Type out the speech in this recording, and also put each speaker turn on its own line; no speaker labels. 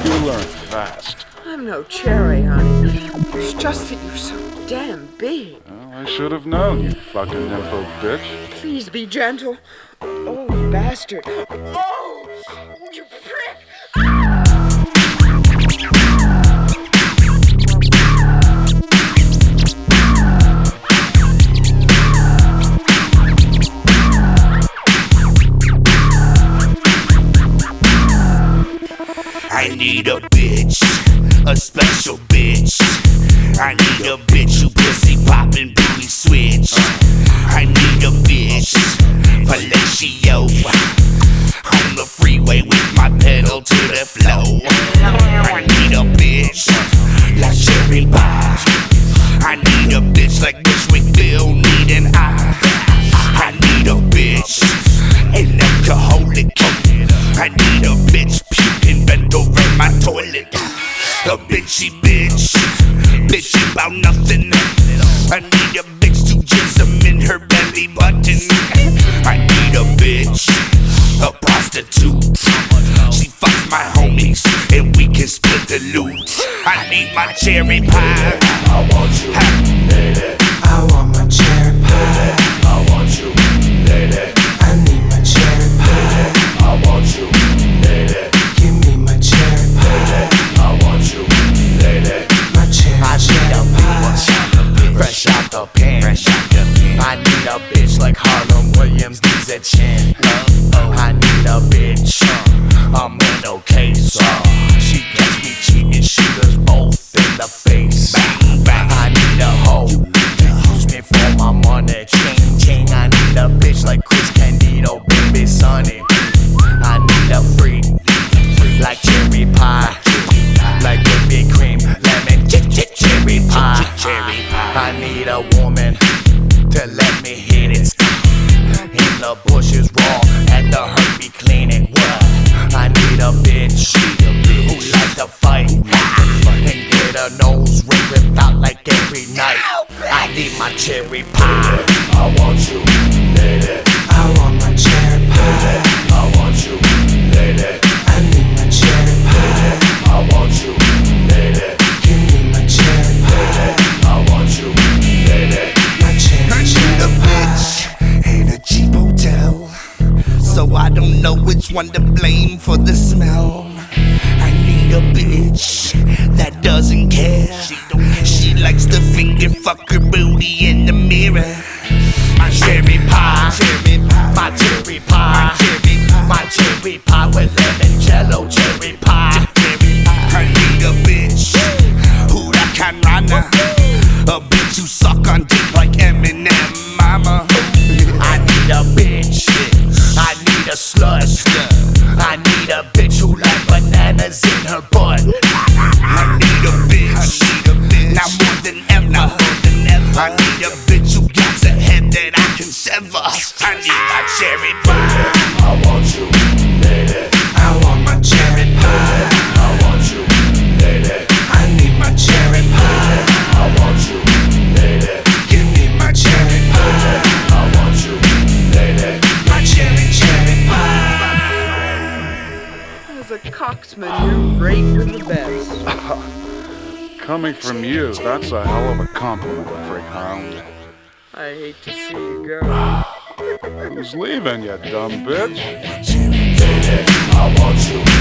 You learn fast.
I'm no cherry, honey. It's just that you're so damn big.
Well, I should have known, you fucking nympho bitch.
Please be gentle. Oh, you bastard. Oh, you prick.
I need a bitch, a special bitch. I need a bitch who pussy poppin', booty switch. I need a bitch, fellatio, on the freeway with my pedal to the floor. I need a bitch like cherry pie. I need a bitch like Bushwick Bill, need an eye. I need a bitch, an alcoholic. I need a bitch puking bent over my toilet. A bitchy bitch, bitchy about nothing. I need a bitch to jism in her belly button. I need a bitch, a prostitute. She fucks my homies and we can split the loot. I need my cherry pie.
I want you, lady. I want my cherry pie. I want you, lady. I need my cherry pie. I want you, lady. Give me my cherry pie. I want you, lady. My cherry pie.
Fresh out the pen. I need a bitch like Harlem Williams needs a chin. I need a bitch, a mental case. She gets me cheating, shoot us both in the face. I need a hoe to use me for my money. Ching. I need a bitch like Chris Candido, baby Sonny. I need a freak like cherry pie, like whipped cream, lemon, cherry pie. I need a woman to let me hit it. In the bushes raw, at the Herbie clinic. I need a bitch who like to fight and get her nose ring ripped out like every night. I need my cherry pie.
I want you, lady. I want my cherry pie. I want you, lady. I need my cherry pie. I want you, lady. Give me my cherry pie. I want you, lady. My cherry pie.
In a cheap hotel, so I don't know which one to blame for the smell. I need a bitch that doesn't care. She likes to finger fuck her booty in the mirror. My cherry pie, my cherry pie, my cherry pie with lemon jello cherry pie. I need a bitch who that can run, a bitch who suck on dick like Eminem, mama. I need a bitch, I need a slut. I need a bitch who like bananas in her butt. I need a bitch, now more than ever. I need a bitch who got a head that I can sever. I need my cherry pie.
I want you, lady. I want my cherry pie. I want you, lady. I need my cherry pie. I want you, lady. Give me my cherry pie. I want you, lady. My cherry pie.
As a coxman, you're great with the best.
Coming from you, that's a hell of a compliment, Freakhound.
I hate to see you go.
Who's leaving, you dumb bitch?
Lady, I want you.